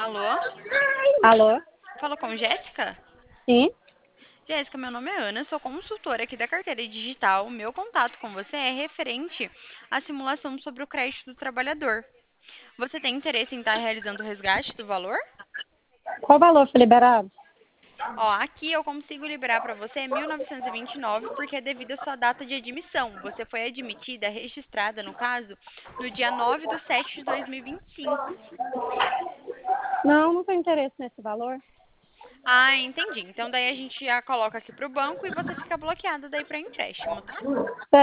Alô? Alô? Fala com Jéssica? Sim? Jéssica, meu nome é Ana, sou consultora aqui da carteira digital. Meu contato com você é referente à simulação sobre o crédito do trabalhador. Você tem interesse em estar realizando o resgate do valor? Qual valor foi liberado? Ó, aqui eu consigo liberar para você 1.929 porque é devido à sua data de admissão. Você foi admitida, registrada no caso, no dia 9/7 de 2025. Não, não tenho interesse nesse valor. Ah, entendi. Então daí a gente já coloca aqui para o banco e você fica bloqueada daí para empréstimo, tá?